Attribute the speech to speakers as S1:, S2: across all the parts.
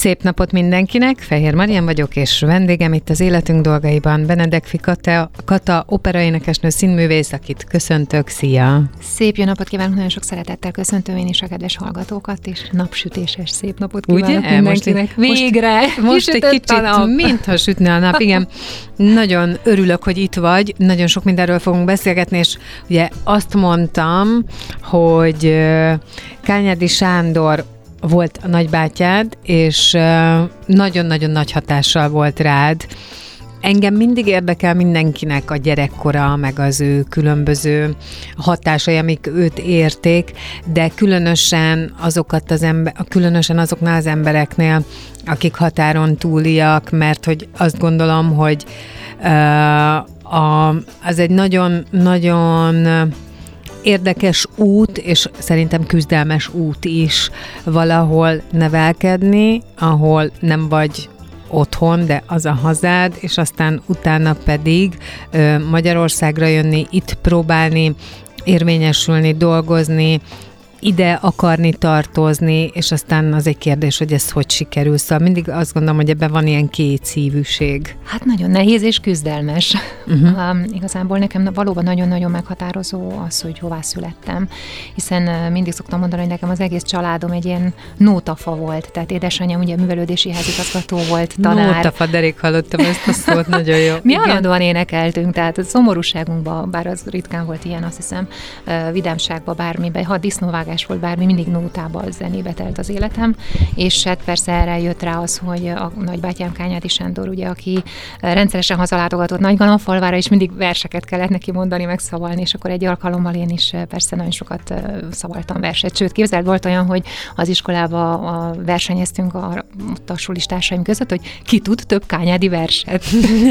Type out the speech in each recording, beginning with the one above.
S1: Szép napot mindenkinek, Fehér Marian vagyok, és vendégem itt az Életünk dolgaiban Benedek Kata operaénekesnő, színművész, akit köszöntök. Szia!
S2: Szép jó napot kívánok, nagyon sok szeretettel köszöntöm én is a kedves hallgatókat, és napsütéses szép napot kívánok mindenkinek. Végre!
S1: Most egy kicsit, mintha sütne a nap, igen. Nagyon örülök, hogy itt vagy, nagyon sok mindenről fogunk beszélgetni, és ugye azt mondtam, hogy Kányádi Sándor volt a nagybátyád, és nagyon-nagyon nagy hatással volt rád. Engem mindig érdekel mindenkinek a gyerekkora, meg az ő különböző hatásai, amik őt érték, de különösen azoknál az embereknél, akik határon túliak, mert hogy azt gondolom, hogy az egy nagyon érdekes út, és szerintem küzdelmes út is valahol nevelkedni, ahol nem vagy otthon, de az a hazád, és aztán utána pedig Magyarországra jönni, itt próbálni érvényesülni, dolgozni, ide akarni tartozni, és aztán az egy kérdés, hogy ez hogy sikerül. Szóval mindig azt gondolom, hogy ebben van ilyen kétszívűség.
S2: Hát nagyon nehéz és küzdelmes. Igazából nekem valóban nagyon-nagyon meghatározó az, hogy hová születtem, hiszen mindig szoktam mondani, hogy nekem az egész családom egy ilyen nótafa volt, tehát édesanyám ugye művelődési házigazgató volt, tanár.
S1: Nótafa, derék hallottam ezt a szót, nagyon jó.
S2: Mi állandóan énekeltünk, tehát a szomorúságunkban, bár az ritkán volt ilyen, azt hiszem, vidámságban, bármiben, ha disznóvágás volt bármi, mindig nótában, zenébe telt az életem, és hát persze erre jött rá az, hogy a nagybátyám Kányádi Sándor, ugye, aki rendszeresen hazalátogatott Nagygalamfalvára, és mindig verseket kellett neki mondani, meg szavalni, és akkor egy alkalommal én is persze nagyon sokat szavaltam verset. Sőt, képzeld, volt olyan, hogy az iskolába versenyeztünk ott a solistársaim között, hogy ki tud több kányádi verset.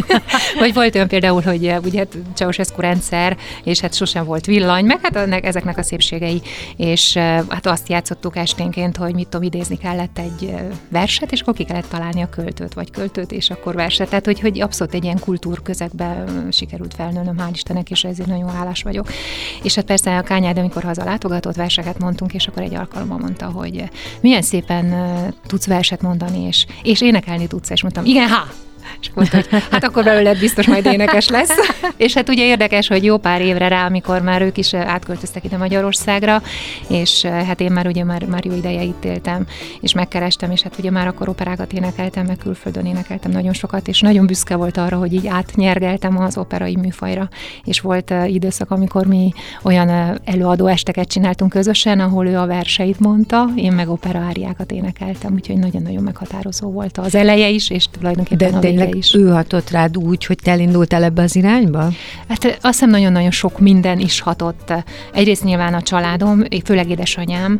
S2: Vagy volt olyan például, hogy ugye Ceausescu rendszer, és hát sosem volt villany, meg hát ezeknek a szépségei, és hát azt játszottuk esténként, hogy mit tudom, idézni kellett egy verset, és akkor ki kellett találni a költőt, és akkor verset. Tehát, hogy abszolút egy ilyen kultúrközegbe sikerült felnőnöm, hál' Istennek, és ezért nagyon hálás vagyok. És hát persze a Kányád, amikor hazalátogatott, verseket mondtunk, és akkor egy alkalommal mondta, hogy milyen szépen tudsz verset mondani, és énekelni tudsz, és mondtam, igen, és mondta, hogy hát akkor belőled biztos majd énekes lesz. És hát ugye érdekes, hogy jó pár évre rá, amikor már ők is átköltöztek ide Magyarországra, és hát én már jó ideje itt éltem, és megkerestem, és hát ugye már akkor operákat énekeltem, meg külföldön énekeltem nagyon sokat, és nagyon büszke volt arra, hogy így átnyergeltem az operai műfajra. És volt időszak, amikor mi olyan előadó esteket csináltunk közösen, ahol ő a verseit mondta, én meg operaáriákat énekeltem, úgyhogy nagyon-nagyon meghatározó volt az eleje is, és tulajdonképpen a vége is.
S1: Ő hatott rád úgy, hogy te elindultál ebbe az irányba?
S2: Hát azt hiszem nagyon-nagyon sok minden is hatott. Egyrészt nyilván a családom, főleg édesanyám,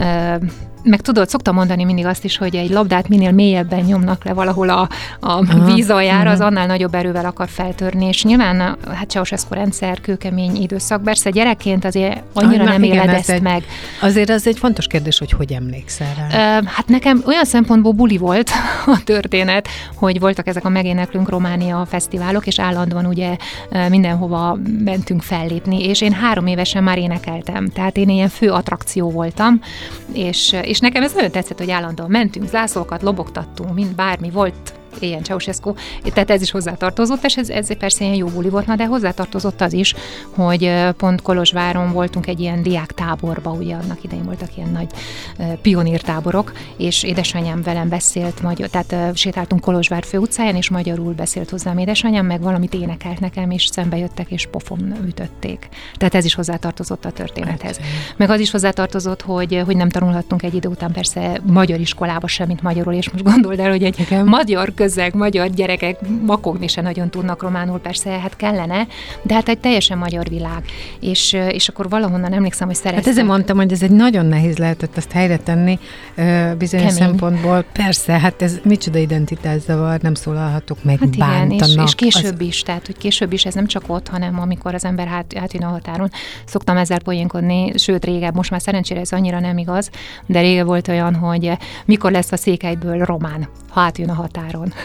S2: meg tudod, szoktam mondani mindig azt is, hogy egy labdát minél mélyebben nyomnak le valahol a víz aljára, az annál nagyobb erővel akar feltörni, és nyilván hát Ceausescu rendszer, kőkemény időszak, persze gyerekként azért annyira nem éled ezt meg.
S1: Azért az egy fontos kérdés, hogy emlékszel rá?
S2: Hát nekem olyan szempontból buli volt a történet, hogy voltak ezek a Megéneklünk Románia fesztiválok, és állandóan ugye mindenhova mentünk fellépni, és én 3 évesen már énekeltem, tehát én ilyen fő attrakció voltam, és nekem ez nagyon tetszett, hogy állandóan mentünk, zászlókat lobogtattunk, mint bármi volt, ilyen Ceausescu, tehát ez is hozzátartozott, és ez persze ilyen jó buli volt, de hozzátartozott az is, hogy pont Kolozsváron voltunk egy ilyen diáktáborba, ugye annak idején voltak ilyen nagy pionírtáborok, és édesanyám velem beszélt magyar, tehát sétáltunk Kolozsvár főutcáján, és magyarul beszélt hozzám édesanyám, meg valamit énekelt nekem, és szembe jöttek, és pofon ütötték. Tehát ez is hozzátartozott a történethez. Meg az is hozzátartozott, hogy nem tanulhattunk egy idő után persze magyar iskolába semmit magyarul, és most gondold el, hogy egy magyar közeg, magyar gyerekek makogni se nagyon tudnak románul, persze, hát kellene, de hát egy teljesen magyar világ. És akkor valahonnan emlékszem, hogy szereztem.
S1: Hát ezért mondtam, hogy ez egy nagyon nehéz lehetett ezt helyre tenni bizonyos szempontból. Persze, hát ez micsoda identitászavar, nem szólalhatok meg, hát bántanak.
S2: Igen, és később is, tehát hogy később is ez nem csak ott, hanem amikor az ember átjön a határon. Szoktam ezzel poénkodni, sőt régebb, most már szerencsére ez annyira nem igaz, de régen volt olyan, hogy mikor lesz a Székelyből román, ha átjön a határon.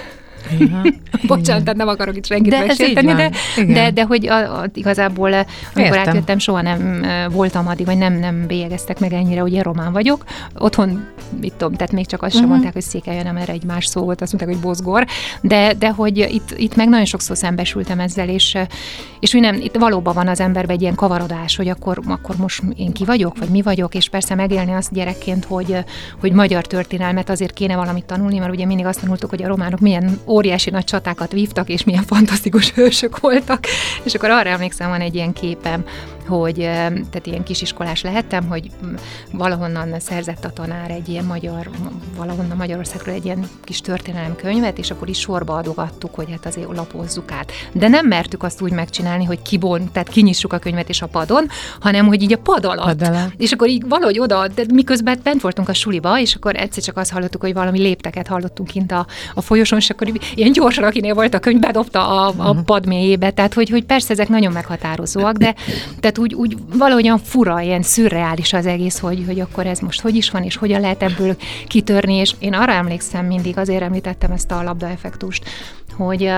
S2: Bocsánat, tehát nem akarok itt senkit megsérteni, de hogy igazából, amikor átjöttem, soha nem voltam addig, vagy nem bélyegeztek meg ennyire, ugye román vagyok. Otthon, mit tudom, tehát még csak azt sem mondták, hogy Székely, nem, erre egy más szó volt, azt mondták, hogy Bozgor, de hogy itt meg nagyon sokszor szembesültem ezzel, és úgy nem, itt valóban van az emberben egy ilyen kavarodás, hogy akkor most én ki vagyok, vagy mi vagyok, és persze megélni azt gyerekként, hogy magyar történelmet azért kéne valamit tanulni, mert ugye mindig azt tanultuk, hogy a románok milyen óriási nagy csatákat vívtak, és milyen fantasztikus hősök voltak, és akkor arra emlékszem, van egy ilyen képem, hogy tehát ilyen kisiskolás lehettem, hogy valahonnan szerzett a tanár egy ilyen valahonnan Magyarországról egy ilyen kis történelemkönyvet, és akkor is sorba adogattuk, hogy hát azért lapozzuk át. De nem mertük azt úgy megcsinálni, hogy tehát kinyissuk a könyvet és a padon, hanem hogy így a pad alatt. És akkor így valahogy oda, de miközben bent voltunk a suliba, és akkor egyszer csak azt hallottuk, hogy valami lépteket hallottunk kint a folyosón, és akkor ilyen gyorsan, akinél volt a könyv, bedobta a pad mélyébe. Tehát, hogy persze ezek nagyon meghatározóak, de tehát úgy valahogyan fura, ilyen szürreális az egész, hogy akkor ez most hogy is van, és hogyan lehet ebből kitörni, és én arra emlékszem mindig, azért említettem ezt a labdaeffektust, hogy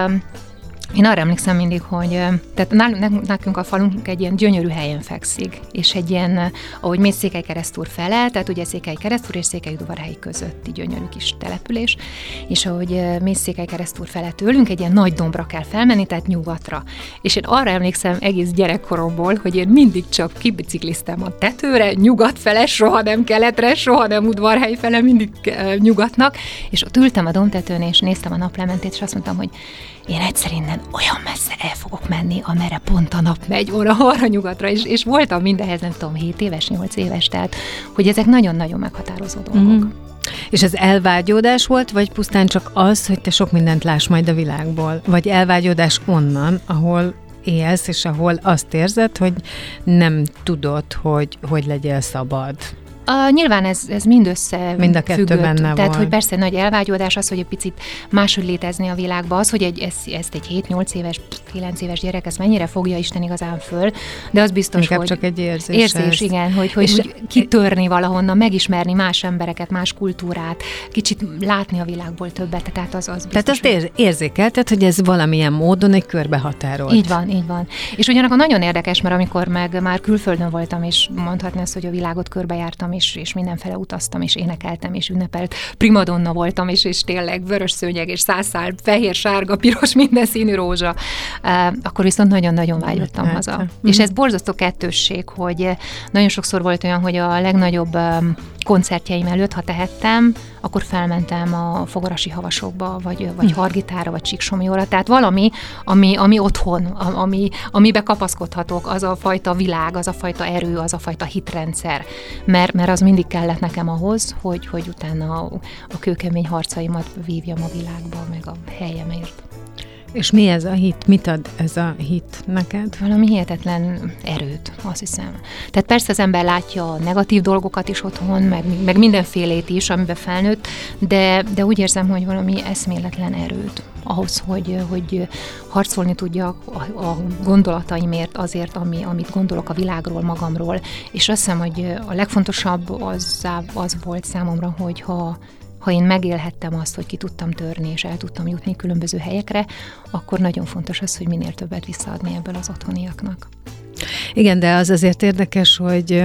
S2: én arra emlékszem mindig, hogy tehát nekünk a falunk egy ilyen gyönyörű helyen fekszik, és egy ilyen, ahogy mész Székelykeresztúr fele, tehát ugye Székelykeresztúr és Székelyudvarhely közötti gyönyörű kis település, és ahogy mész Székelykeresztúr fele tőlünk, egy ilyen nagy dombra kell felmenni, tehát nyugatra. És én arra emlékszem egész gyerekkoromból, hogy én mindig csak kibicikliztem a tetőre, nyugat fele, soha nem keletre, soha nem Udvarhely fele, mindig nyugatnak, és ott ültem a dombtetőn, és néztem a naplementét, és azt mondtam, hogy én egyszer innen olyan messze el fogok menni, amerre pont a nap megy, arra nyugatra, és voltam mindehez, nem tudom, 7 éves, 8 éves, tehát, hogy ezek nagyon-nagyon meghatározó dolgok.
S1: És ez elvágyódás volt, vagy pusztán csak az, hogy te sok mindent láss majd a világból? Vagy elvágyódás onnan, ahol élsz, és ahol azt érzed, hogy nem tudod, hogy legyél szabad?
S2: Nyilván ez mindössze
S1: mind a kettő benne
S2: tehát,
S1: volt.
S2: Hogy persze nagy elvágyódás az, hogy egy picit máshogy létezni a világba, az, hogy ezt egy 7-8 éves, 9 éves gyerek, ezt mennyire fogja Isten igazán föl, de az biztos,
S1: inkább
S2: hogy
S1: csak egy
S2: érzés, igen, hogy kitörni valahonnan, megismerni más embereket, más kultúrát, kicsit látni a világból többet, tehát az biztos.
S1: Tehát azt érzékelted, hogy ez valamilyen módon egy körbehatárolt.
S2: Így van. És ugyanakkor nagyon érdekes, mert amikor már külföldön voltam, és mondhatni azt, hogy a világot körbejártam, és mindenfele utaztam, és énekeltem, és ünnepelt primadonna voltam, és tényleg vörös szőnyeg, és 100 szál, fehér, sárga, piros, minden színű rózsa. Akkor viszont nagyon-nagyon vágyottam haza. És ez borzasztó kettősség, hogy nagyon sokszor volt olyan, hogy a legnagyobb koncertjeim előtt, ha tehettem, akkor felmentem a Fogarasi Havasokba, vagy Hargitára, vagy Csíksomlyóra. Tehát valami, ami otthon, amibe kapaszkodhatok, az a fajta világ, az a fajta erő, az a fajta hitrendszer. Mert az mindig kellett nekem ahhoz, hogy utána a kőkemény harcaimat vívjam a világba, meg a helyemért.
S1: És mi ez a hit? Mit ad ez a hit neked?
S2: Valami hihetetlen erőt, azt hiszem. Tehát persze az ember látja a negatív dolgokat is otthon, meg mindenfélét is, amiben felnőtt, de úgy érzem, hogy valami eszméletlen erőt ahhoz, hogy harcolni tudjak a gondolataimért, azért, amit gondolok a világról, magamról. És azt hiszem, hogy a legfontosabb az volt számomra, hogy ha én megélhettem azt, hogy ki tudtam törni, és el tudtam jutni különböző helyekre, akkor nagyon fontos az, hogy minél többet visszaadni ebből az otthoniaknak.
S1: Igen, de az azért érdekes, hogy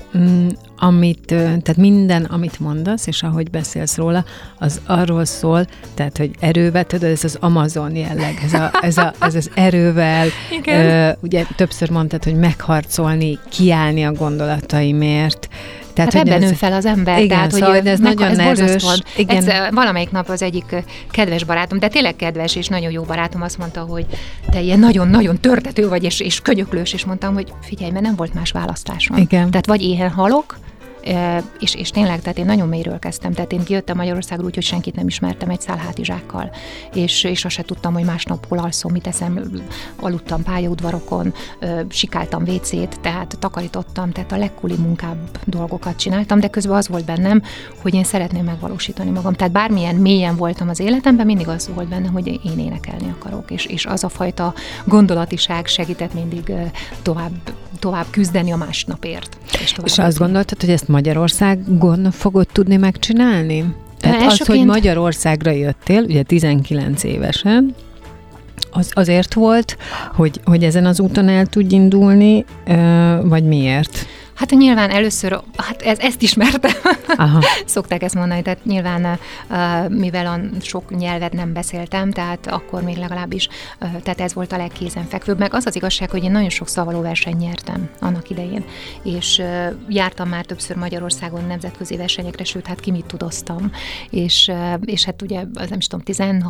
S1: tehát minden, amit mondasz, és ahogy beszélsz róla, az arról szól, tehát, hogy erővel, tudod, ez az Amazon jelleg, ez az erővel, ugye többször mondtad, hogy megharcolni, kiállni a gondolataimért.
S2: Tehát ebben nő fel az ember.
S1: Igen,
S2: tehát,
S1: szóval, hogy ez nagyon erős.
S2: Valamelyik nap az egyik kedves barátom, de tényleg kedves és nagyon jó barátom azt mondta, hogy te ilyen nagyon-nagyon törtető vagy, és könyöklős, és mondtam, hogy figyelj, mert nem volt más választásom.
S1: Igen.
S2: Tehát vagy éhen halok, és tényleg, tehát én nagyon mélyről kezdtem, tehát én kijöttem Magyarországról úgy, hogy senkit nem ismertem egy szál hátizsákkal, és azt se tudtam, hogy másnap hol alszom, mit eszem, aludtam pályaudvarokon, sikáltam WC-t, tehát takarítottam, tehát a legkuli munkább dolgokat csináltam, de közben az volt bennem, hogy én szeretném megvalósítani magam. Tehát bármilyen mélyen voltam az életemben, mindig az volt bennem, hogy én énekelni akarok, és az a fajta gondolatiság segített mindig tovább küzdeni a másnapért.
S1: És azt gondoltad, hogy ezt Magyarországon fogod tudni megcsinálni? Tehát az, hogy Magyarországra jöttél, ugye 19 évesen, az azért volt, hogy ezen az úton el tudj indulni, vagy miért?
S2: Hát nyilván először, ezt ismertem, szokták ezt mondani, tehát nyilván mivel sok nyelvet nem beszéltem, tehát akkor még legalábbis, tehát ez volt a legkézenfekvőbb, meg az az igazság, hogy én nagyon sok szavalóversenyt nyertem annak idején, és jártam már többször Magyarországon nemzetközi versenyekre, sőt, hát ki mit tudoztam, és hát ugye, az nem is tudom,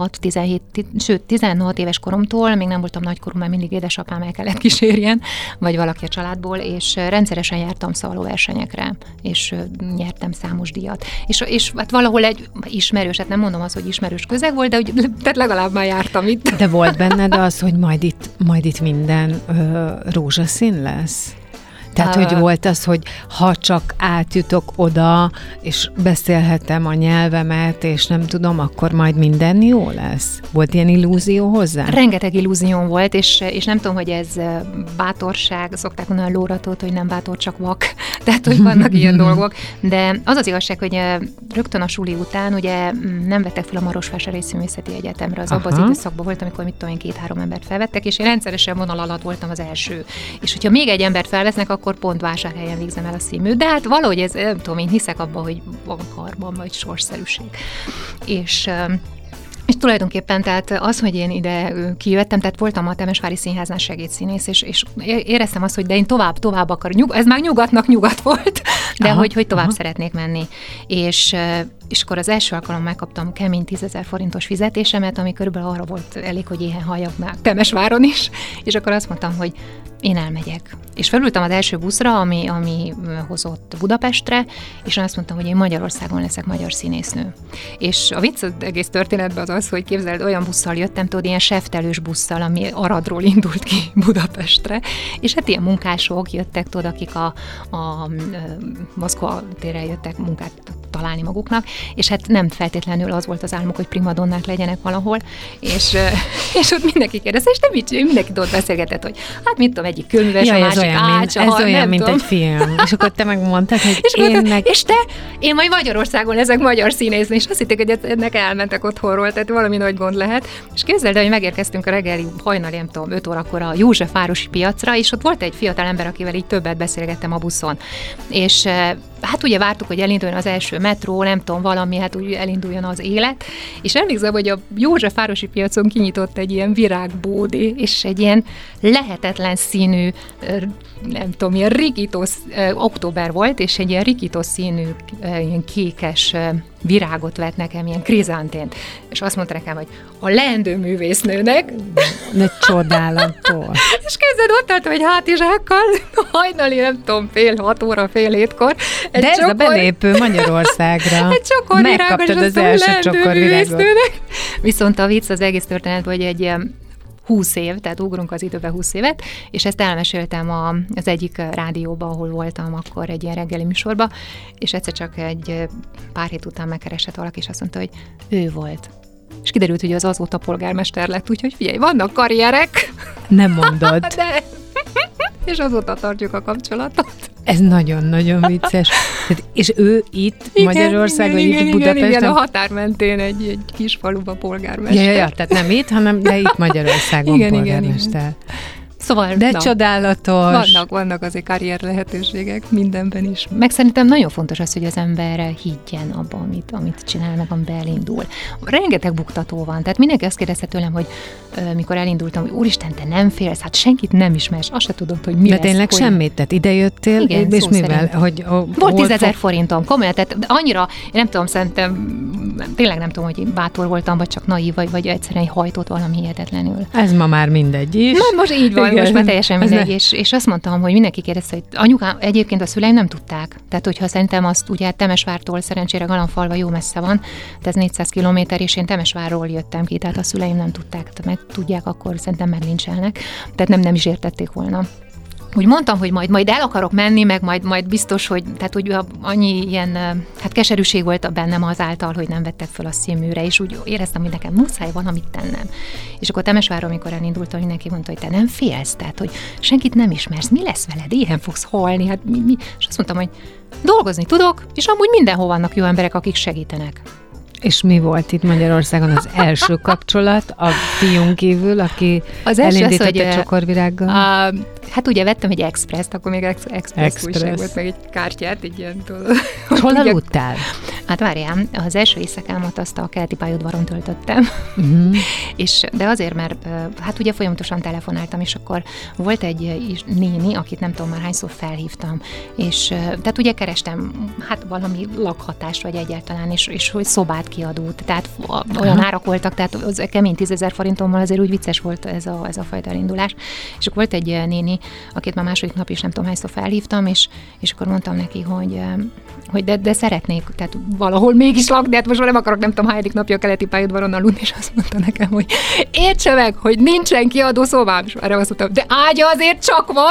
S2: 16 éves koromtól, még nem voltam nagykorú, mert mindig édesapám el kellett kísérjen, vagy valaki a családból, és rendszeresen jártam szavalóversenyekre, és nyertem számos díjat. És hát valahol egy ismerős, hát nem mondom azt, hogy ismerős közeg volt, de tehát legalább már jártam itt.
S1: De volt benned az, hogy majd itt minden rózsaszín lesz? Tehát, hogy volt az, hogy ha csak átjutok oda, és beszélhetem a nyelvemet, és nem tudom, akkor majd minden jó lesz? Volt ilyen illúzió hozzá?
S2: Rengeteg illúzióm volt, és nem tudom, hogy ez bátorság, szokták mondani a lóratót, hogy nem bátor, csak vak. Tehát, hogy vannak ilyen dolgok. De az az igazság, hogy rögtön a suli után ugye nem vettek fel a Marosvásárhelyi Színművészeti Egyetemre. Az abban az időszakban volt, amikor mit tudom én, 2-3 embert felvettek, és én rendszeresen vonal alatt voltam az első. És hogyha még egy embert felvesznek, akkor pont Vásárhelyen végzem el a színműt, de hát valahogy ez, nem tudom, én hiszek abban, hogy van karban, vagy sorszerűség. És tulajdonképpen tehát az, hogy én ide kijöttem, tehát voltam a Temesvári Színháznál segédszínész, és éreztem azt, hogy de én tovább akarok, ez már nyugatnak nyugat volt, de hogy tovább szeretnék menni. És akkor az első alkalommal megkaptam kemény 10 000 forintos fizetésemet, ami körülbelül arra volt elég, hogy éhen halljak már Temesváron is, és akkor azt mondtam, hogy én elmegyek. És felültem az első buszra, ami hozott Budapestre, és azt mondtam, hogy én Magyarországon leszek magyar színésznő. És a vicc egész történetben az, hogy képzeld, olyan busszal jöttem, tudod, ilyen seftelős busszal, ami Aradról indult ki Budapestre, és hát ilyen munkások jöttek, tudod, akik a Moszkva téren jöttek munkát találni maguknak, és hát nem feltétlenül az volt az álmuk, hogy primadonnák legyenek valahol, és ott mindenki kérdezte, és mindenki ott beszélgetett, hogy hát mit tudom, egyik kőműves, a másik ácsa.
S1: Ez olyan, mint egy film. És akkor te megmondtad, hogy
S2: én majd Magyarországon leszek magyar színésznő, és azt hitték, hogy ennek elmentek otthonról, tehát valami nagy gond lehet. És képzeld el, hogy megérkeztünk a reggeli hajnali, nem tudom, 5 órakor a Józsefvárosi piacra, és ott volt egy fiatal ember, akivel így többet beszélgettem a buszon. És hát ugye vártuk, hogy elinduljon az első metró, nem tudom, valami, hát úgy elinduljon az élet, és emlékszem, hogy a Józsefvárosi piacon kinyitott egy ilyen virágbódé, és egy ilyen lehetetlen színű, nem tudom, ilyen rikítos, október volt, és egy ilyen rikítos színű, ilyen kékes virágot vett nekem, ilyen krizantént, és azt mondta nekem, hogy a leendő művésznőnek.
S1: De csodálatos.
S2: És kezded ott álltam egy hátizsákkal, hajnali, nem tudom, 5:30 óra, 5:30-kor.
S1: De ez a belépő Magyarországra.
S2: Egy csokor virágos,
S1: megkaptad az első csokor virágot.
S2: Viszont a vicc az egész történetben, hogy egy 20 év, tehát ugrunk az időbe 20 évet, és ezt elmeséltem az egyik rádióban, ahol voltam akkor egy ilyen reggeli műsorba, és egyszer csak egy pár hét után megkeresett valaki, és azt mondta, hogy ő volt. És kiderült, hogy az azóta polgármester lett, úgyhogy figyelj, vannak karrierek.
S1: Nem mondod.
S2: De. És azóta tartjuk a kapcsolatot.
S1: Ez nagyon-nagyon vicces. Tehát, és ő itt Magyarországon, itt Budapesten?
S2: Igen, a határ mentén egy kis faluba polgármester.
S1: Ja, tehát nem itt, hanem de itt Magyarországon polgármester. Igen.
S2: Szóval,
S1: de csodálatos.
S2: Vannak azért karrier lehetőségek mindenben is. Meg szerintem nagyon fontos az, hogy az ember higgyen abban, amit csinál, meg amiben elindul. Rengeteg buktató van. Tehát mindenki azt kérdezte tőlem, hogy mikor elindultam, hogy úristen, te nem félsz, hát senkit nem ismersz, azt se tudod, hogy mi
S1: lesz. De tényleg semmit, tehát ide-jöttél, igen, és mivel?
S2: Volt 10 000 forintom, komolyan, tehát annyira, én nem tudom, szerintem tényleg nem tudom, hogy én bátor voltam, vagy csak naív, vagy egyszerűen hajtott valami hihetetlenül.
S1: Ez ma már mindegy is.
S2: Na, most így van. Most már teljesen mindegy, és azt mondtam, hogy mindenki kérdezte, hogy anyukám, egyébként a szüleim nem tudták. Tehát, hogyha szerintem azt ugye Temesvártól szerencsére Galamfalva jó messze van, tehát ez 400 kilométer, és én Temesvárról jöttem ki, tehát a szüleim nem tudták. Tehát meg tudják, akkor szerintem meglincselnek. Tehát nem is értették volna. Úgy mondtam, hogy majd el akarok menni, meg majd biztos, hogy, tehát hogy annyi ilyen, hát keserűség volt bennem azáltal, hogy nem vettek föl a színműre, és úgy éreztem, hogy nekem muszáj valamit tennem. És akkor Temesvárról, amikor elindultam, mindenki mondta, hogy te nem félsz, tehát hogy senkit nem ismersz, mi lesz veled, éhen fogsz halni, hát mi? És azt mondtam, hogy dolgozni tudok, és amúgy mindenhol vannak jó emberek, akik segítenek.
S1: És mi volt itt Magyarországon az első kapcsolat a fiún kívül, aki elindított a csokorvirággal?
S2: Hát ugye vettem egy Express-t, akkor még Express újság volt, meg egy kártyát, egy ilyen...
S1: Hol aludtál?
S2: Hát várjál, az első éjszakámat azt a keleti pályaudvaron töltöttem, de azért, mert hát ugye folyamatosan telefonáltam, és akkor volt egy néni, akit nem tudom már hányszor felhívtam, és tehát ugye kerestem hát valami lakhatást, vagy egyáltalán, és hogy szobát kiadót, tehát olyan árak voltak, tehát az kemény 10 000 forintommal azért úgy vicces volt ez a fajta elindulás. És akkor volt egy néni, akit már második nap is nem tudom hányszor felhívtam, és akkor mondtam neki, hogy de szeretnék, tehát valahol mégis lakni, hát most már nem akarok nem tudom hányadik napja a keleti pályaudvaron aludni, és azt mondta nekem, hogy értse meg, hogy nincsen kiadó szobám, és erre azt mondtam, de ágya azért csak van.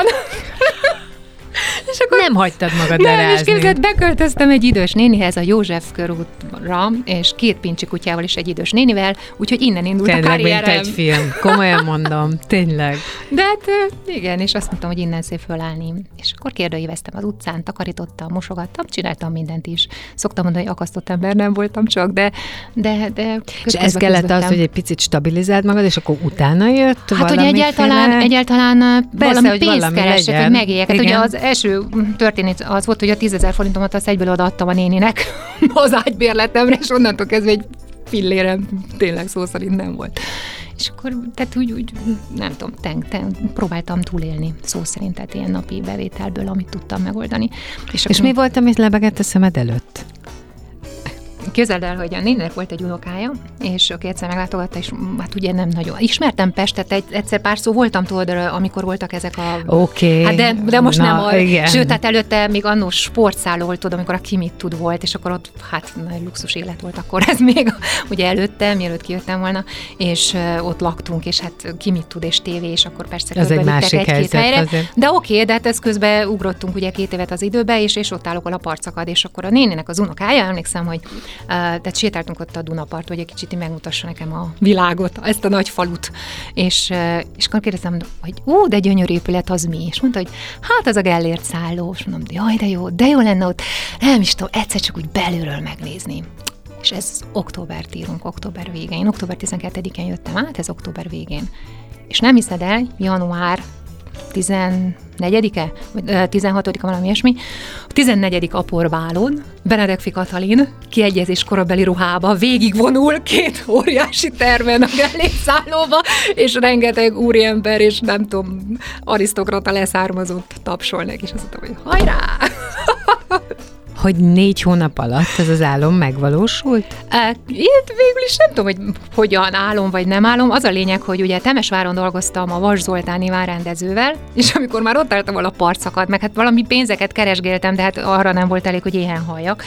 S1: És akkor nem hagytad magad lerázni.
S2: Nem, és képzeld, beköltöztem egy idős nénihez a József körútra, és 2 pincsi kutyával és egy idős nénivel, úgyhogy innen indult a karrierem.
S1: Tényleg, mint egy film. Komolyan mondom, tényleg.
S2: De hát igen, és azt mondtam, hogy innen szép fölállni. És akkor kérdőíveztem az utcán, takarítottam, mosogattam, csináltam mindent is. Szoktam mondani, hogy akasztott ember nem voltam csak, de
S1: és ez kellett az, hogy egy picit stabilizáld magad, és akkor utána jött
S2: hát, hogy egyáltalán valami pénzt keresek, hogy megéljek. Hát ugye az első történet az volt, hogy a 10 000 forintomat azt egyből odaadtam a néninek az ágybérletemre, és onnantól kezdve egy fillérem tényleg szó szerint nem volt. És akkor, tehát úgy nem tudom, próbáltam túlélni szó szerint, tehát ilyen napi bevételből, amit tudtam megoldani.
S1: És mi volt, amit lebegett a szemed előtt?
S2: Képzeld el, hogy a néninek volt egy unokája, és aki egyszer meglátogatta, és hát ugye nem nagyon. Ismertem Pestet, egyszer pár szó voltam tudod, amikor voltak ezek a...
S1: Oké.
S2: Hát de most nem. Sőt, hát előtte még annó sportszálló volt, tudod, amikor a Ki mit tud volt, és akkor ott hát nagy luxus élet volt akkor ez még, ugye előtte, mielőtt kijöttem volna, és ott laktunk, és hát Ki mit tud, és tévé, és akkor persze
S1: körbeültek egy-két helyre.
S2: Azért. De oké, de hát ez közben ugrottunk ugye 2 évet az időbe, és ott állok a parcakad, és akkor a néninek az unokája, emlékszem, hogy tehát sétáltunk ott a Dunapart, hogy egy kicsit megmutassa nekem a világot, ezt a nagy falut. És akkor kérdeztem, hogy de gyönyörű épület, az mi? És mondta, hogy hát az a Gellért szálló. És mondom, jaj, de jó lenne ott, nem is tudom, egyszer csak úgy belülről megnézni. És ez októbert írunk, október végén. Én október 12-én jöttem át, ez október végén. És nem hiszed el, január 14-e? Vagy 16-a, valami ilyesmi. A 14. aporbálon Benedekfi Katalin kiegyezés korabeli ruhába végigvonul 2 óriási termen a Gellért szállóba, és rengeteg úriember, és nem tudom, arisztokrata leszármazott tapsol neki, és azt mondtam, hogy hajrá!
S1: Hogy 4 hónap alatt ez az álom megvalósult?
S2: Én végül is nem tudom, hogy hogyan álom vagy nem álom. Az a lényeg, hogy ugye Temesváron dolgoztam a Vas Zoltán Iván rendezővel, és amikor már ott álltam a parcakat, meg hát valami pénzeket keresgéltem, de hát arra nem volt elég, hogy éhen halljak.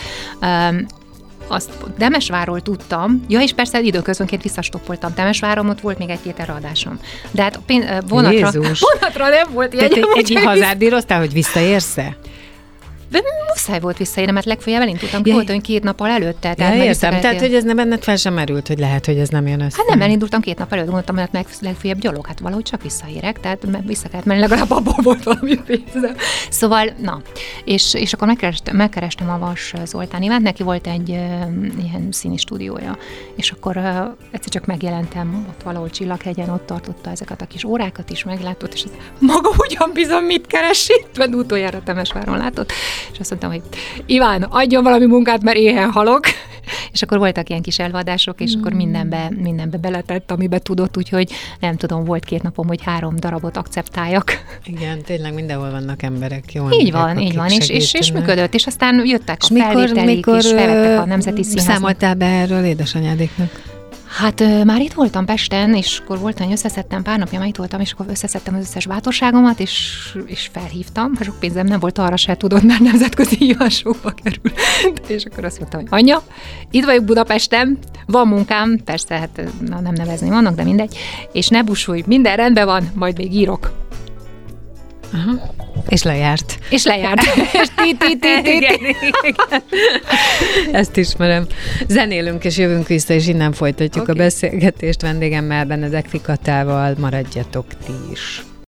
S2: Azt Temesvárról tudtam, és persze időközönként visszastoppoltam Temesváron, ott volt még 1-2 eladásom. De hát vonatra nem volt ilyen.
S1: Egy hazárdíroztál, hogy visszaérsz-e?
S2: De muszáj volt visszaérni, mert legfeljebb elindultam költön 2 nappal előtte.
S1: Értem, tehát hogy ez nem benned fel sem merült, hogy lehet, hogy ez nem jön össze.
S2: Hát nem, elindultam 2 nap előtt, gondoltam, hogy legfeljebb gyalog, hát valahogy csak visszaérek, tehát vissza kellett menni, legalább abból volt valami pénzem. Szóval, na, és akkor megkerestem a Vas Zoltán Ivánt, neki volt egy ilyen színi stúdiója, és akkor egyszer csak megjelentem ott valahol Csillaghegyen, ott tartotta ezeket a kis órákat is, meglátott, és maga ugyan bizony mit keres itt, mert utoljára Temesváron látott. És azt mondtam, hogy Iván, adjon valami munkát, mert éhen halok. És akkor voltak ilyen kis előadások, és akkor mindenbe beletett, amibe tudott, úgyhogy nem tudom, volt 2 napom, hogy 3 darabot akceptáljak.
S1: Igen, tényleg mindenhol vannak emberek, jó
S2: Így van, és működött, és aztán jöttek a felvételik, és felvettek a Nemzeti Színháznak.
S1: Számoltál be erről édesanyádéknak?
S2: Hát már itt voltam Pesten, és akkor voltam, hogy összeszedtem, pár napja már itt voltam, és akkor összeszedtem az összes bátorságomat, és felhívtam. Sok pénzem nem volt arra se, tudod, mert nemzetközi hívásokba kerül. És akkor azt mondtam, hogy anya, itt vagyok Budapesten, van munkám, persze, hát nem nevezni vannak, de mindegy, és ne busulj, minden rendben van, majd még írok.
S1: Aha. És lejárt.
S2: És
S1: Igen. Ezt ismerem. Zenélünk és jövünk vissza, és innen folytatjuk a beszélgetést vendégemmel, Benedekfi Katával. Maradjatok ti is.